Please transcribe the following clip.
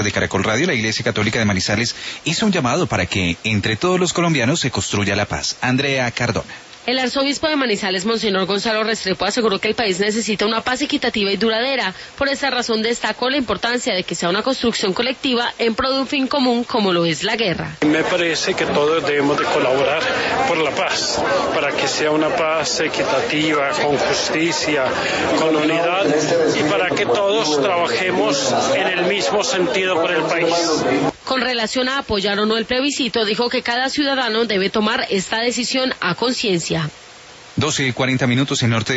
De Caracol Radio, la Iglesia Católica de Manizales hizo un llamado para que entre todos los colombianos se construya la paz. Andrea Cardona. El arzobispo de Manizales, Monseñor Gonzalo Restrepo, aseguró que el país necesita una paz equitativa y duradera. Por esta razón destacó la importancia de que sea una construcción colectiva en pro de un fin común como lo es la guerra. Me parece que todos debemos de colaborar por la paz, para que sea una paz equitativa, con justicia, con unidad y para que todos trabajemos en el mismo sentido por el país. Con relación a apoyar o no el plebiscito, dijo que cada ciudadano debe tomar esta decisión a conciencia. 12:40 en Norte.